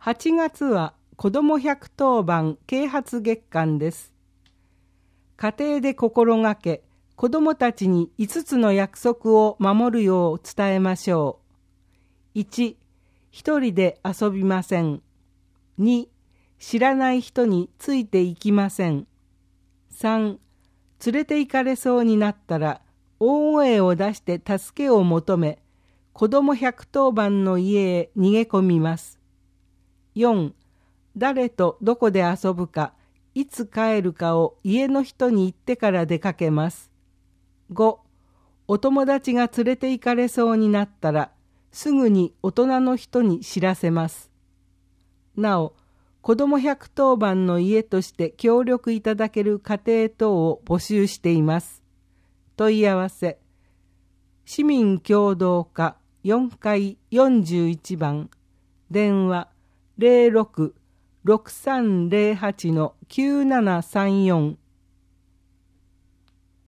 8月は子ども110番啓発月間です。家庭で心がけ、子どもたちに5つの約束を守るよう伝えましょう。1、一人で遊びません。2、知らない人についていきません。3、連れて行かれそうになったら大声を出して助けを求め、子ども110番の家へ逃げ込みます。4、誰とどこで遊ぶか、いつ帰るかを家の人に言ってから出かけます。5、お友達が連れて行かれそうになったら、すぐに大人の人に知らせます。なお、子ども110番の家として協力いただける家庭等を募集しています。問い合わせ、市民協働課4階41番、電話06-6308-9734